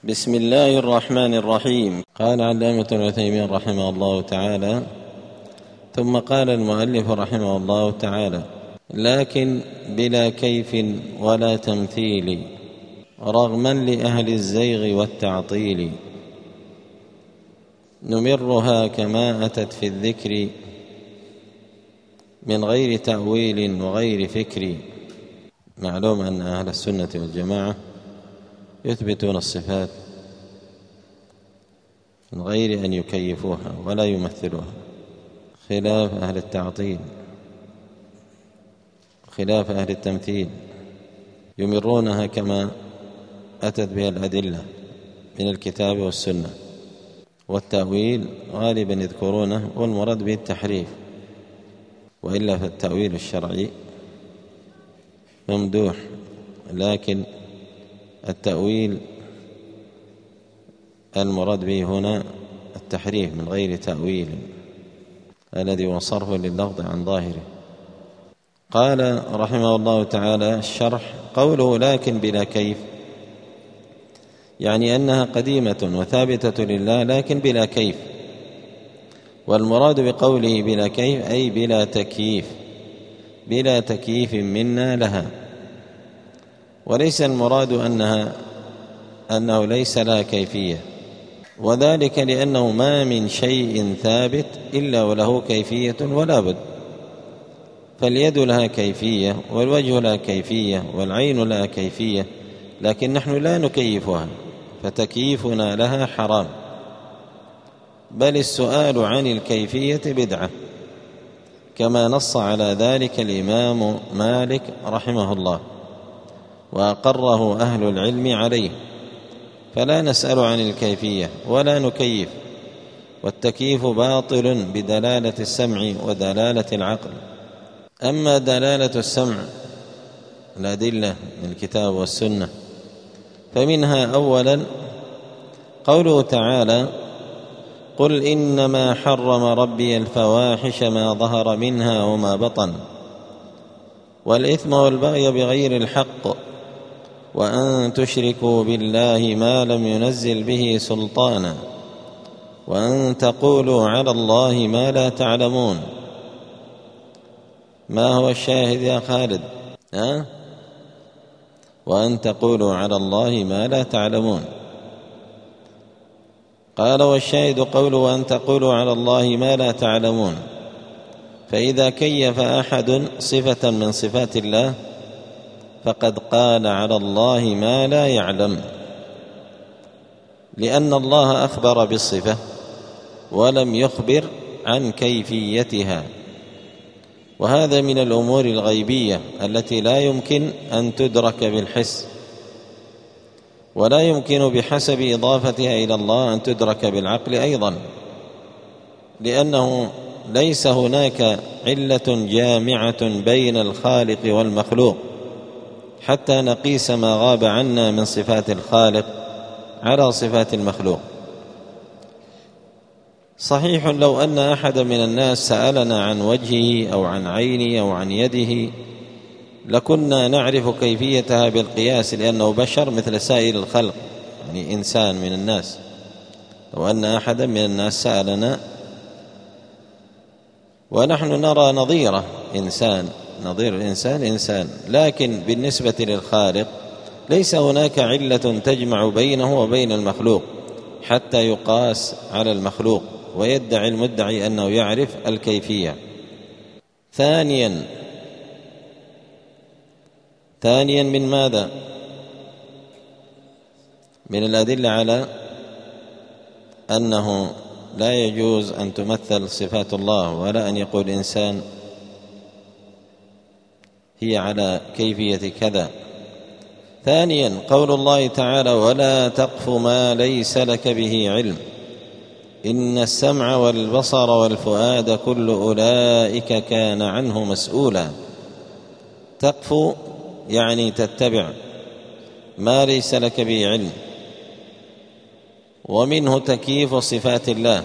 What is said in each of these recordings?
بسم الله الرحمن الرحيم. قال علامة ابن عثيمين رحمه الله تعالى: ثم قال المؤلف رحمه الله تعالى: لكن بلا كيف ولا تمثيل، رغما لأهل الزيغ والتعطيل، نمرها كما أتت في الذكر من غير تأويل وغير فكر. معلوم أن أهل السنة والجماعة يثبتون الصفات من غير أن يكيفوها ولا يمثلوها، خلاف أهل التعطيل، خلاف أهل التمثيل، يمرونها كما أتت بها الأدلة من الكتاب والسنة، والتأويل غالبا يذكرونه والمراد به التحريف، وإلا فالتأويل الشرعي ممدوح، لكن التأويل المراد به هنا التحريف من غير تأويل، الذي هو صرف لللفظ عن ظاهره. قال رحمه الله تعالى الشرح: قوله لكن بلا كيف، يعني أنها قديمة وثابتة لله لكن بلا كيف، والمراد بقوله بلا كيف أي بلا تكييف، بلا تكييف منا لها، وليس المراد أنه ليس لها كيفية، وذلك لأنه ما من شيء ثابت إلا وله كيفية ولا بد، فاليد لها كيفية، والوجه لها كيفية، والعين لها كيفية، لكن نحن لا نكيفها، فتكييفنا لها حرام، بل السؤال عن الكيفية بدعة، كما نص على ذلك الإمام مالك رحمه الله، وأقره أهل العلم عليه، فلا نسأل عن الكيفية ولا نكيف، والتكييف باطل بدلالة السمع ودلالة العقل. أما دلالة السمع الأدلة من الكتاب والسنة، فمنها أولا قوله تعالى: قل إنما حرم ربي الفواحش ما ظهر منها وما بطن، والإثم والبغي بغير الحق، وأن تشركوا بالله ما لم ينزل به سلطانا، وأن تقولوا على الله ما لا تعلمون. ما هو الشاهد يا خالد؟ وأن تقولوا على الله ما لا تعلمون. قال: والشاهد قوله وأن تقولوا على الله ما لا تعلمون، فإذا كيف أحد صفة من صفات الله فقد قال على الله ما لا يعلم، لأن الله أخبر بالصفة ولم يخبر عن كيفيتها، وهذا من الأمور الغيبية التي لا يمكن أن تدرك بالحس، ولا يمكن بحسب إضافتها إلى الله أن تدرك بالعقل أيضا، لأنه ليس هناك علة جامعة بين الخالق والمخلوق حتى نقيس ما غاب عنا من صفات الخالق على صفات المخلوق. صحيح لو أن أحد من الناس سألنا عن وجهه أو عن عينه أو عن يده لكنا نعرف كيفيتها بالقياس، لأنه بشر مثل سائر الخلق، يعني إنسان من الناس. لو أن أحدا من الناس سألنا ونحن نرى نظيره إنسان، نظير الإنسان إنسان، لكن بالنسبة للخالق ليس هناك علة تجمع بينه وبين المخلوق حتى يقاس على المخلوق، ويدعي المدعي أنه يعرف الكيفية. ثانيا من ماذا؟ من الأدلة على أنه لا يجوز أن تمثل صفات الله، ولا أن يقول إنسان هي على كيفية كذا. ثانيا قول الله تعالى: ولا تقف ما ليس لك به علم، إن السمع والبصر والفؤاد كل أولئك كان عنه مسؤولا. تقف يعني تتبع ما ليس لك به علم، ومنه تكييف صفات الله،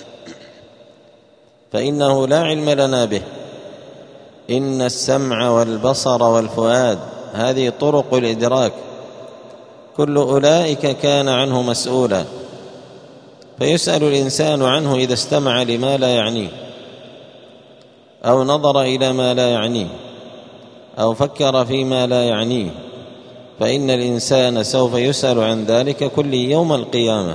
فإنه لا علم لنا به. إن السمع والبصر والفؤاد، هذه طرق الإدراك، كل أولئك كان عنه مسؤولا. فيسأل الإنسان عنه إذا استمع لما لا يعنيه، أو نظر إلى ما لا يعنيه، أو فكر فيما لا يعنيه، فإن الإنسان سوف يسأل عن ذلك كل يوم القيامة.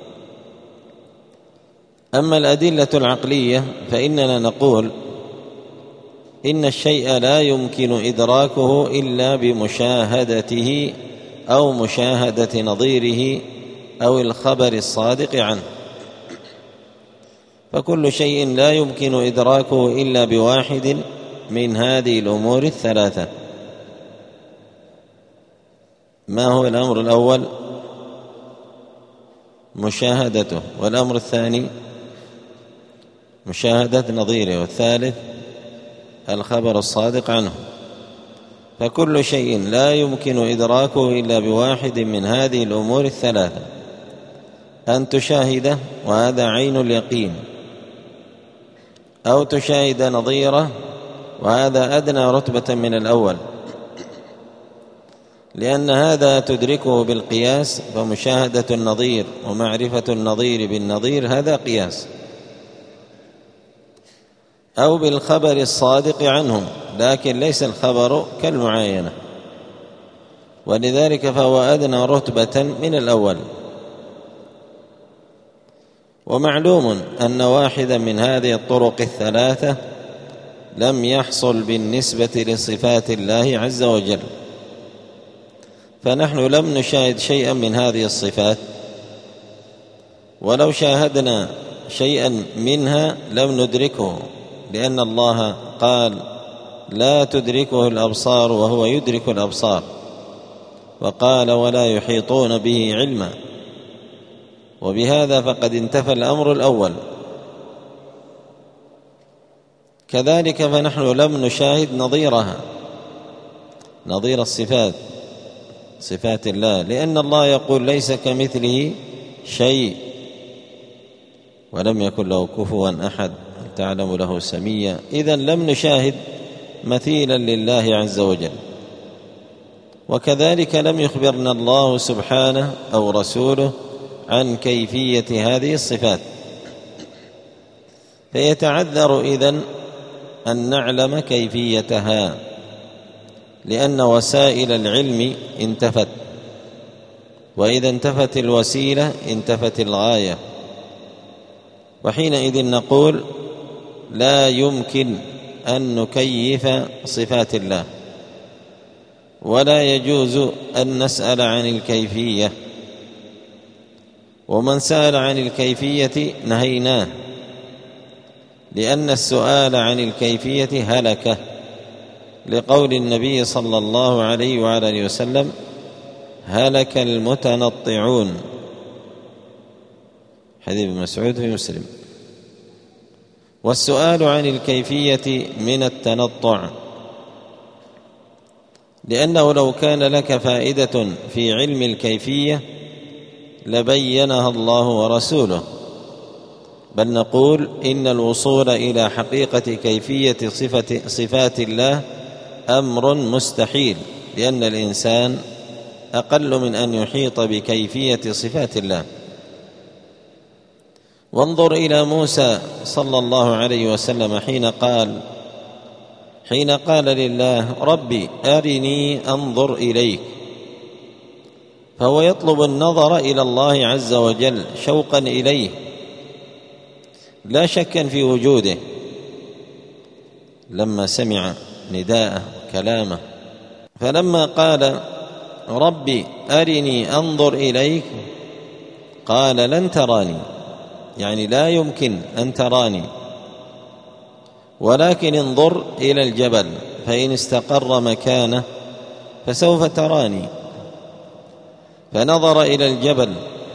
أما الأدلة العقلية فإننا نقول إن الشيء لا يمكن إدراكه إلا بمشاهدته أو مشاهدة نظيره أو الخبر الصادق عنه، فكل شيء لا يمكن إدراكه إلا بواحد من هذه الأمور الثلاثة. ما هو الأمر الأول؟ مشاهدته، والأمر الثاني مشاهدة نظيره، والثالث الخبر الصادق عنه. فكل شيء لا يمكن إدراكه إلا بواحد من هذه الأمور الثلاثة: أن تشاهده وهذا عين اليقين، أو تشاهد نظيره وهذا أدنى رتبة من الأول، لأن هذا تدركه بالقياس، فمشاهدة النظير ومعرفة النظير بالنظير هذا قياس، أو بالخبر الصادق عنهم، لكن ليس الخبر كالمعاينة، ولذلك فهو أدنى رتبة من الأول. ومعلوم أن واحدا من هذه الطرق الثلاثة لم يحصل بالنسبة لصفات الله عز وجل، فنحن لم نشاهد شيئا من هذه الصفات، ولو شاهدنا شيئا منها لم ندركه، لأن الله قال: لا تدركه الأبصار وهو يدرك الأبصار، وقال: ولا يحيطون به علما. وبهذا فقد انتفى الأمر الأول. كذلك فنحن لم نشاهد نظيرها، نظير الصفات، صفات الله، لأن الله يقول: ليس كمثله شيء ولم يكن له كفوا أحد تعلم له سميا. إذن لم نشاهد مثيلا لله عز وجل. وكذلك لم يخبرنا الله سبحانه أو رسوله عن كيفية هذه الصفات، فيتعذر إذن أن نعلم كيفيتها، لأن وسائل العلم انتفت، وإذا انتفت الوسيلة انتفت الغاية، وحينئذ نقول: لا يمكن أن نكيف صفات الله، ولا يجوز أن نسأل عن الكيفية، ومن سأل عن الكيفية نهيناه، لأن السؤال عن الكيفية هلكة، لقول النبي صلى الله عليه وآله وسلم: هلك المتنطعون، حديث ابن مسعود في مسلم. والسؤال عن الكيفية من التنطع، لأنه لو كان لك فائدة في علم الكيفية لبينها الله ورسوله، بل نقول: إن الوصول إلى حقيقة كيفية صفات الله أمر مستحيل، لأن الإنسان أقل من أن يحيط بكيفية صفات الله. وانظر إلى موسى صلى الله عليه وسلم حين قال لله: ربي أرني أنظر إليك، فهو يطلب النظر إلى الله عز وجل شوقا إليه، لا شكا في وجوده. لما سمع نداءه وكلامه، فلما قال: ربي أرني أنظر إليك، قال: لن تراني، يعني لا يمكن أن تراني، ولكن انظر إلى الجبل فإن استقر مكانه فسوف تراني. فنظر إلى الجبل،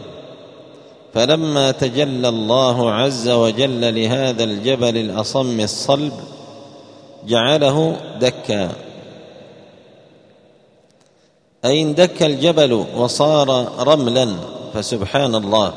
فلما تجلى الله عز وجل لهذا الجبل الأصم الصلب جعله دكا، أي اندك الجبل وصار رملا، فسبحان الله.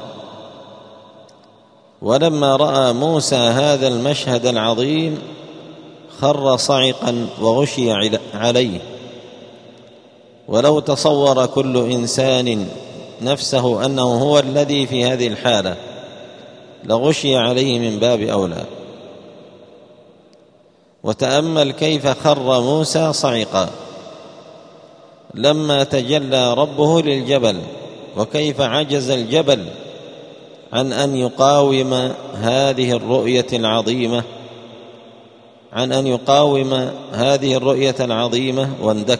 ولما رأى موسى هذا المشهد العظيم، خر صعقا وغشي عليه، ولو تصور كل إنسان نفسه أنه هو الذي في هذه الحالة لغشي عليه من باب أولى. وتأمل كيف خر موسى صعقا لما تجلى ربه للجبل، وكيف عجز الجبل عن أن يقاوم هذه الرؤية العظيمة واندك.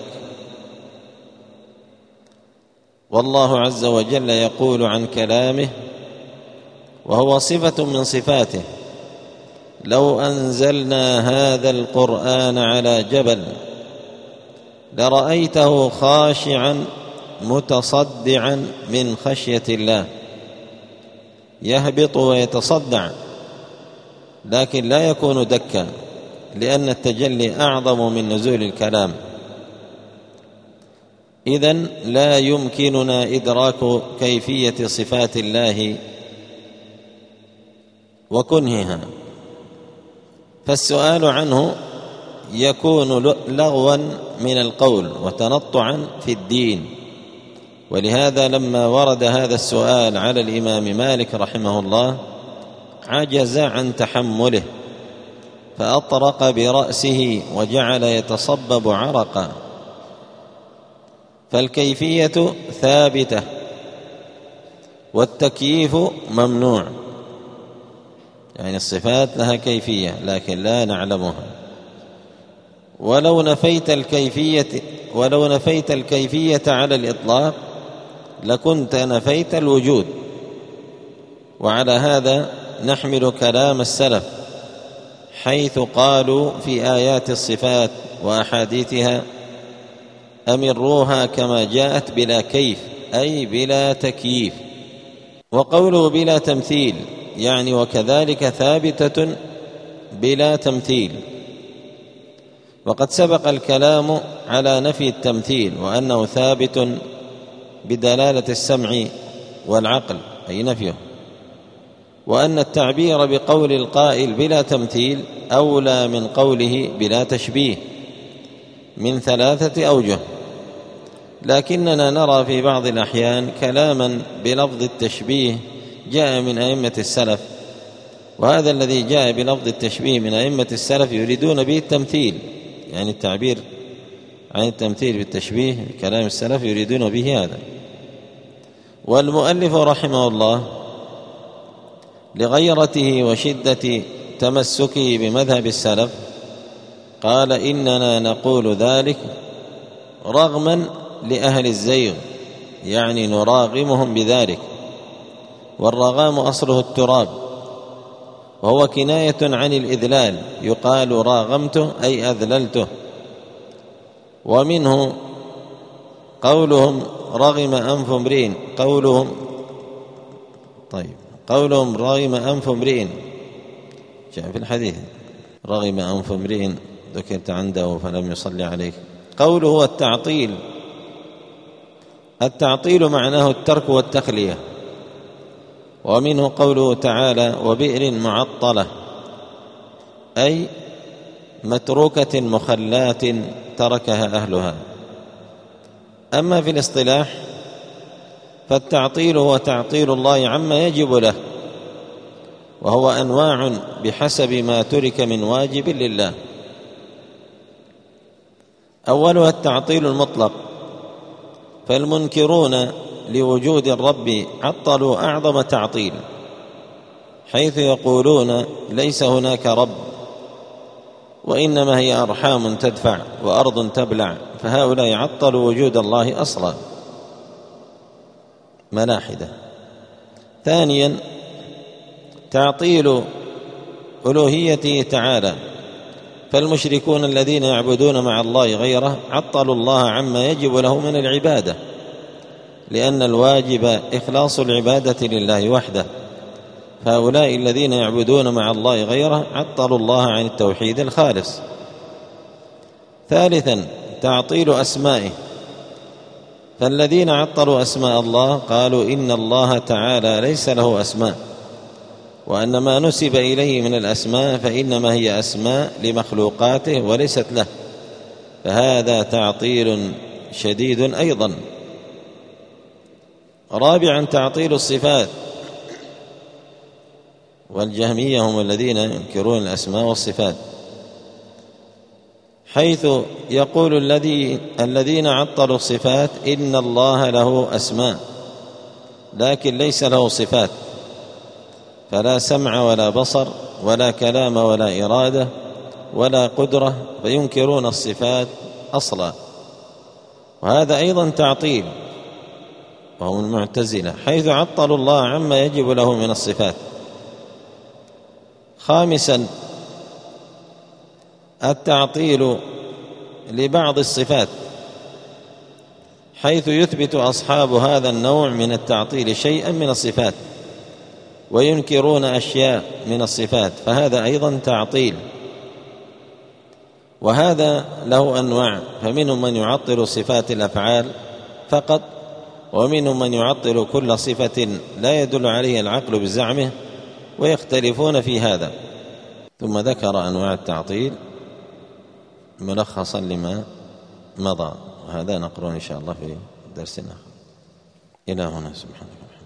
والله عز وجل يقول عن كلامه وهو صفة من صفاته: لو أنزلنا هذا القرآن على جبل لرأيته خاشعا متصدعا من خشية الله، يهبط ويتصدع لكن لا يكون دكا، لأن التجلي أعظم من نزول الكلام. إذن لا يمكننا إدراك كيفية صفات الله وكنهها، فالسؤال عنه يكون لغوا من القول وتنطعا في الدين. ولهذا لما ورد هذا السؤال على الإمام مالك رحمه الله عجز عن تحمله، فأطرق برأسه وجعل يتصبب عرقا. فالكيفية ثابتة والتكييف ممنوع، يعني الصفات لها كيفية لكن لا نعلمها. ولو نفيت الكيفية على الإطلاق لكنت نفيت الوجود. وعلى هذا نحمل كلام السلف حيث قالوا في آيات الصفات وأحاديثها: أمروها كما جاءت بلا كيف، أي بلا تكييف. وقوله بلا تمثيل يعني وكذلك ثابتة بلا تمثيل. وقد سبق الكلام على نفي التمثيل وأنه ثابت بدلالة السمع والعقل أي نفيه، وأن التعبير بقول القائل بلا تمثيل أولى من قوله بلا تشبيه من 3 أوجه. لكننا نرى في بعض الأحيان كلاما بلفظ التشبيه جاء من أئمة السلف، وهذا الذي جاء بلفظ التشبيه من أئمة السلف يريدون به التمثيل، يعني التعبير عن التمثيل بالتشبيه كلام السلف يريدون به هذا. والمؤلف رحمه الله لغيرته وشدة تمسكه بمذهب السلف قال: إننا نقول ذلك رغما لأهل الزيغ، يعني نراغمهم بذلك. والرغام أصله التراب، وهو كناية عن الإذلال، يقال راغمته أي أذللته. ومنه قولهم رغم أنف امرئ، قولهم رغم أنف امرئ جاء في الحديث: رغم أنف امرئ ذكرت عنده فلم يصلي عليك. قوله هو التعطيل معناه الترك والتخلية. ومنه قوله تعالى: وبئر معطلة، أي متروكة مخلاة تركها أهلها. أما في الاصطلاح فالتعطيل هو تعطيل الله عما يجب له، وهو أنواع بحسب ما ترك من واجب لله. أولها التعطيل المطلق، فالمنكرون لوجود الرب عطلوا أعظم تعطيل، حيث يقولون ليس هناك رب وإنما هي أرحام تدفع وأرض تبلع، فهؤلاء عطلوا وجود الله أصلا، ملاحدة. ثانيا تعطيل ألوهيته تعالى، فالمشركون الذين يعبدون مع الله غيره عطلوا الله عما يجب له من العبادة، لأن الواجب إخلاص العبادة لله وحده، فهؤلاء الذين يعبدون مع الله غيره عطلوا الله عن التوحيد الخالص. ثالثا تعطيل أسمائه، فالذين عطلوا أسماء الله قالوا إن الله تعالى ليس له أسماء، وأن ما نسب إليه من الأسماء فإنما هي أسماء لمخلوقاته وليست له، فهذا تعطيل شديد أيضا. رابعا تعطيل الصفات، والجهمية هم الذين ينكرون الأسماء والصفات، حيث يقول الذين عطلوا الصفات إن الله له أسماء لكن ليس له صفات، فلا سمع ولا بصر ولا كلام ولا إرادة ولا قدرة، فينكرون الصفات أصلا، وهذا أيضا تعطيل، وهم المعتزلة، حيث عطلوا الله عما يجب له من الصفات. خامسا التعطيل لبعض الصفات، حيث يثبت أصحاب هذا النوع من التعطيل شيئا من الصفات وينكرون أشياء من الصفات، فهذا أيضا تعطيل، وهذا له أنواع، فمنهم من يعطل صفات الأفعال فقط، ومنهم من يعطل كل صفة لا يدل عليه العقل بزعمه، ويختلفون في هذا. ثم ذكر أنواع التعطيل ملخصا لما مضى، وهذا نقرأ إن شاء الله في درسنا. إلى هنا، سبحانك.